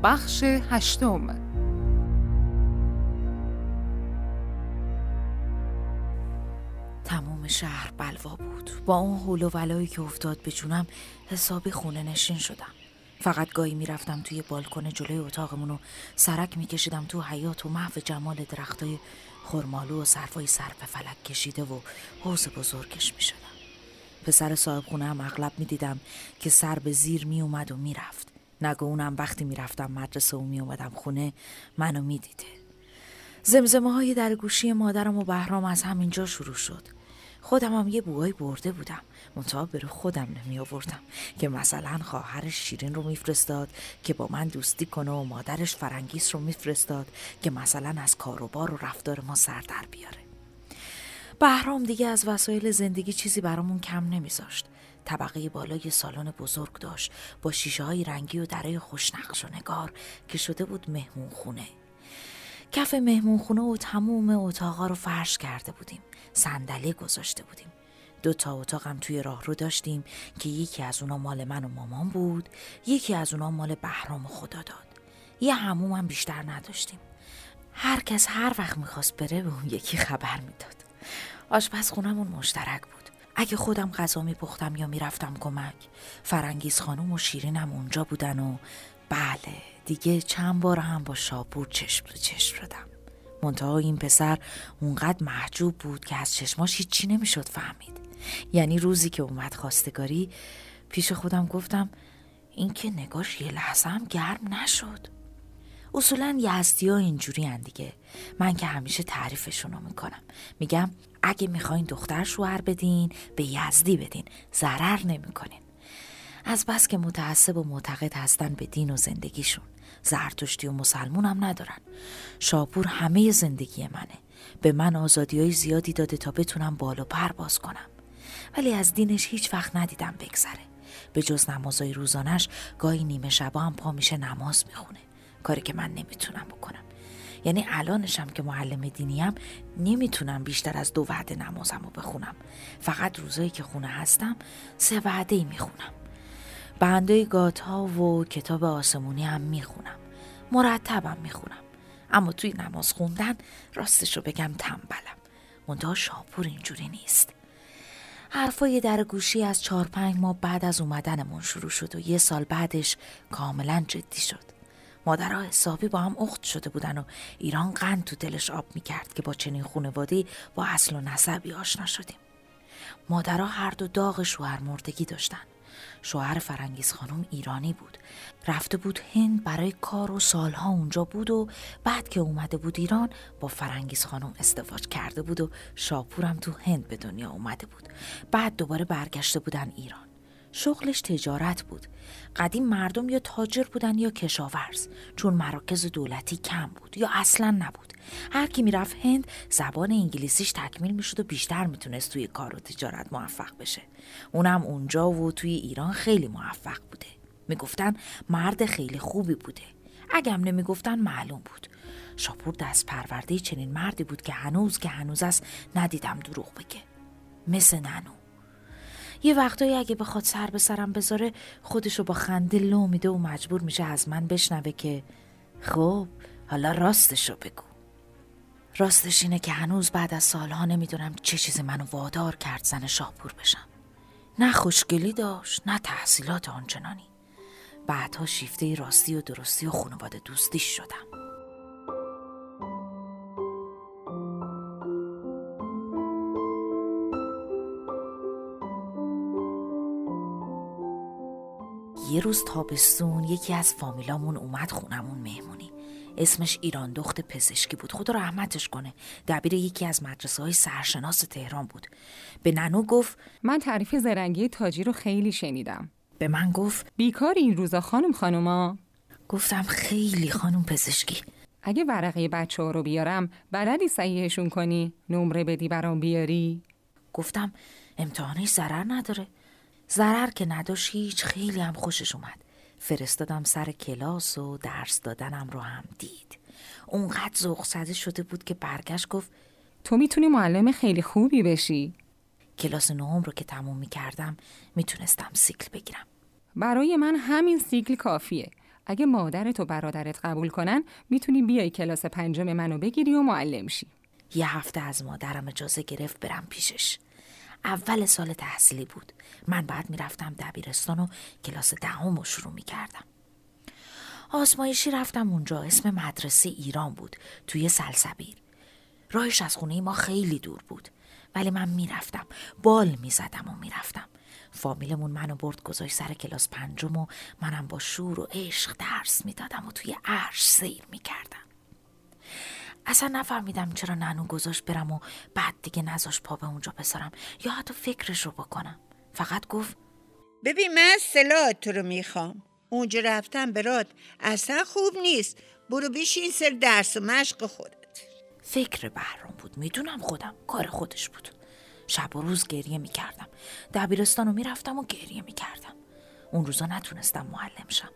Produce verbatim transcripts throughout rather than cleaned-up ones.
بخش هشتم. تمام شهر بلوا بود. با اون حول و ولایی که افتاد به جونم حسابی خونه نشین شدم. فقط گاهی میرفتم توی بالکن جلوی اتاقمون و سرک میکشیدم تو حیاط و محو جمال درختای خرمالو و سرفای سر به فلک کشیده و حوض بزرگش میشدم. پسر صاحب خونه هم اغلب میدیدم که سر به زیر میومد و میرفت. نگه اونم وقتی میرفتم مدرسه و میومدم خونه منو میدیده. زمزمه های در گوشی مادرم و بهرام از همینجا شروع شد. خودم هم یه بوهای برده بودم، منتها برو خودم نمی آوردم که مثلا خواهرش شیرین رو میفرستاد که با من دوستی کنه و مادرش فرنگیس رو میفرستاد که مثلا از کاروبار و رفتار ما سر در بیاره. بهرام دیگه از وسایل زندگی چیزی برامون کم نمیذاشت. طبقه بالای سالن بزرگ داشت با شیشه های رنگی و درای خوشنقش و نگار که شده بود مهمون خونه. کف مهمون خونه و تموم اتاقا رو فرش کرده بودیم. صندلی گذاشته بودیم. دو تا اتاقم توی راهرو داشتیم که یکی از اونا مال من و مامان بود، یکی از اونا مال بهرام و خداداد. یه حموم هم بیشتر نداشتیم. هر کس هر وقت میخواست بره به اون یکی خبر میداد. آشپزخونمون مشترک بود. اگه خودم غذا میپختم یا میرفتم کمک، فرنگیس خانم و شیرینم اونجا بودن و بله دیگه چند بار هم با شاپور چشم تو چشم شدم. منتها این پسر اونقدر محجوب بود که از چشماش هیچی نمیشد فهمید. یعنی روزی که اومد خواستگاری پیش خودم گفتم این که نگاش یه لحظه هم گرم نشد. اصولا یزدی ها اینجوری هن دیگه. من که همیشه تعریفشونو میکنم، میگم اگه میخواین دختر شوهر بدین به یزدی بدین، ضرر نمیکنین. از بس که متعصب و معتقد هستن به دین و زندگیشون. زرتشتی و مسلمون هم ندارن. شاپور همه زندگی منه. به من آزادی های زیادی داده تا بتونم بال و پر باز کنم، ولی از دینش هیچ وقت ندیدم بگذره. به جز نمازهای روزانش گاهی نیمه شبا هم پا میشه نماز میخونه، کاری که من نمیتونم بکنم. یعنی الانشم که معلم دینیم نمیتونم بیشتر از دو وعده نمازم رو بخونم. فقط روزایی که خونه هستم سه وعده‌ای میخونم. بندای گاتها و کتاب آسمونی هم میخونم. مرتبم میخونم. اما توی نماز خوندن راستشو بگم تنبلم. منتها شاپور اینجوری نیست. حرفای در گوشی از چهار پنج ماه بعد از اومدنمون شروع شد و یه سال بعدش کاملا جدی شد. مادرها حسابی با هم اخت شده بودن و ایران قند تو دلش آب میکرد که با چنین خانواده‌ای با اصل و نسبی آشنا شدیم. مادرها هر دو داغ شوهر مردگی داشتن. شوهر فرنگیس خانم ایرانی بود. رفته بود هند برای کار و سالها اونجا بود و بعد که اومده بود ایران با فرنگیس خانم ازدواج کرده بود و شاپورم تو هند به دنیا اومده بود. بعد دوباره برگشته بودن ایران. شغلش تجارت بود. قدیم مردم یا تاجر بودن یا کشاورز، چون مراکز دولتی کم بود یا اصلا نبود. هر کی میرفت هند زبان انگلیسیش تکمیل میشد و بیشتر میتونست توی کار و تجارت موفق بشه. اونم اونجا و توی ایران خیلی موفق بوده. میگفتن مرد خیلی خوبی بوده. اگه هم نمیگفتن معلوم بود. شاپور دست پرورده چنین مردی بود که هنوز که هنوز است ندیدم دروغ بگه. مثل ننو. یه وقتایی اگه بخواد سر به سرم بذاره خودشو با خنده لو میده و مجبور میشه از من بشنوه که خب حالا راستشو بگو. راستش اینه که هنوز بعد از سالها نمیدونم چه چیزی منو وادار کرد زن شاپور بشم. نه خوشگلی داشت نه تحصیلات آنچنانی. بعدها شیفته راستی و درستی و خانواده دوستی شدم. یه روز تابستون یکی از فامیلامون اومد خونمون مهمونی. اسمش ایران دخت پزشکی بود، خدا رحمتش کنه. دبیر یکی از مدرسه‌های سرشناس تهران بود. به ننو گفت من تعریف زرنگی تاجی رو خیلی شنیدم. به من گفت بیکاری این روزا خانم خانوما؟ گفتم خیلی خانم پزشکی. اگه ورقه بچه ها رو بیارم بلدی صحیحشون کنی؟ نمره بدی برام بیاری؟ گفتم امتحانش ضرر نداره. ضرر که نداشت هیچ، خیلی هم خوشش اومد. فرستادم سر کلاس و درس دادنم رو هم دید. اونقدر ذوق زده شده بود که برگشت گفت تو میتونی معلم خیلی خوبی بشی. کلاس نهم رو که تموم میکردم میتونستم سیکل بگیرم. برای من همین سیکل کافیه. اگه مادرت و برادرت قبول کنن میتونی بیای کلاس پنجم منو بگیری و معلم شی. یه هفته از مادرم اجازه گرفت برم پیشش. اول سال تحصیلی بود. من بعد میرفتم دبیرستان و کلاس دهم رو شروع میکردم. آزمایشی رفتم اونجا. اسم مدرسه ایران بود، توی سلسبیل. راهش از خونه ما خیلی دور بود، ولی من میرفتم، بال میزدم و میرفتم. فامیلمون منو برد گذاشت سر کلاس پنجم و منم با شور و عشق درس میدادم و توی عرش سیر میکردم. اصلا نفهمیدم چرا ننو گذاشت برم و بعد دیگه نذاش پا به اونجا بذارم یا حتی فکرش رو بکنم. فقط گفت ببین من اصطلاحات تو رو میخوام. اونجا رفتم برات اصلا خوب نیست. برو بشین سر درس و مشق خودت. فکر بهرام بود. میدونم خودم کار خودش بود. شب و روز گریه میکردم. دبیرستان رو میرفتم و گریه میکردم. اون روزا نتونستم معلم شم.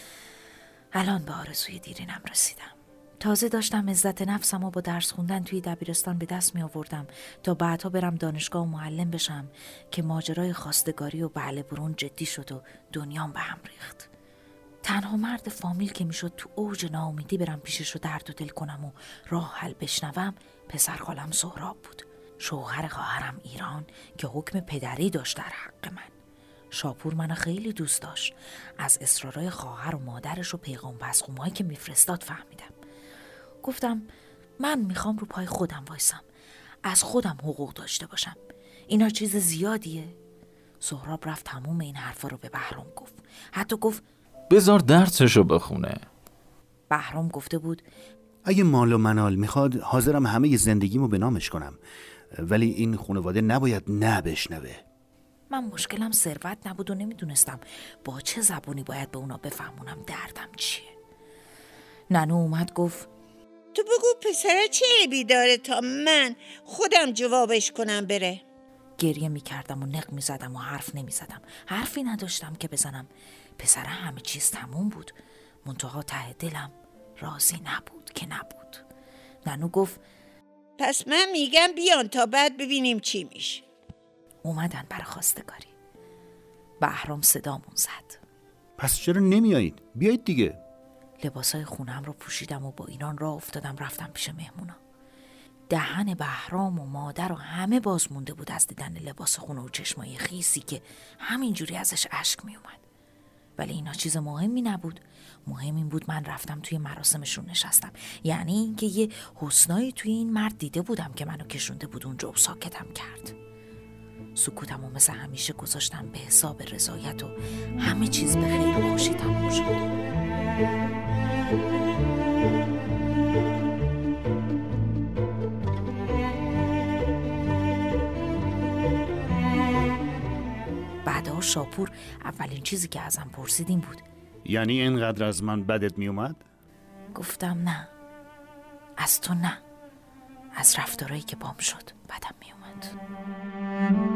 الان به آرزوی دیرینم رسیدم. تازه داشتم عزت نفسم و با درس خوندن توی دبیرستان به دست می آوردم تا بعدها برم دانشگاه و معلم بشم که ماجرای خواستگاری و بله برون جدی شد و دنیام به هم ریخت. تنها مرد فامیل که میشد تو اوج ناامیدی برم پیشش رو درد و دل کنم و راه حل بشنوم پسر خالم سهراب بود. شوهر خواهرم ایران که حکم پدری داشت در حق من. شاپور منو خیلی دوست داشت. از اصرارای خواهر و مادرش و پیغام پسخومایی که میفرستاد فهمیدم. گفتم من میخوام رو پای خودم وایسم، از خودم حقوق داشته باشم. اینا چیز زیادیه. سهراب رفت تموم این حرفا رو به بهرام گفت. حتی گفت بذار درسشو بخونه. بهرام گفته بود اگه مال و منال میخواد حاضرم همه زندگیمو به نامش کنم، ولی این خانواده نباید نه بشنوه. من مشکلم ثروت نبود و نمیدونستم با چه زبونی باید به اونا بفهمونم دردم چیه. ننو اومد گفت تو بگو پسره چه عیبی داره تا من خودم جوابش کنم بره. گریه میکردم و نق میزدم و حرف نمیزدم. حرفی نداشتم که بزنم. پسره همه چیز تموم بود، منتها ته دلم راضی نبود که نبود. ننو گفت پس من میگم بیان تا بعد ببینیم چی میشه. اومدن برای خواستگاری. بهرام صدامون زد. پس چرا نمیایید؟ بیایید دیگه. لباسای خونم رو پوشیدم و با اینان راه افتادم رفتم پیش مهمونا. دهن بهرام و مادر و همه باز مونده بود از دیدن لباس خونه و چشمای خیسی که همینجوری ازش اشک می اومد. ولی اینا چیز مهمی نبود. مهم این بود من رفتم توی مراسمشون نشستم. یعنی اینکه یه حسنایی توی این مرد دیده بودم که منو کشونده بود اونجا و ساکتم کرد. سکوتم و مثل همیشه گذاشتم به حساب رضایت و همه چیز به خیر و خوشی تموم شد. بعدها شاپور اولین چیزی که ازم پرسید این بود یعنی اینقدر از من بدت می اومد؟ گفتم نه، از تو نه، از رفتارهایی که بام شد بدم می اومد.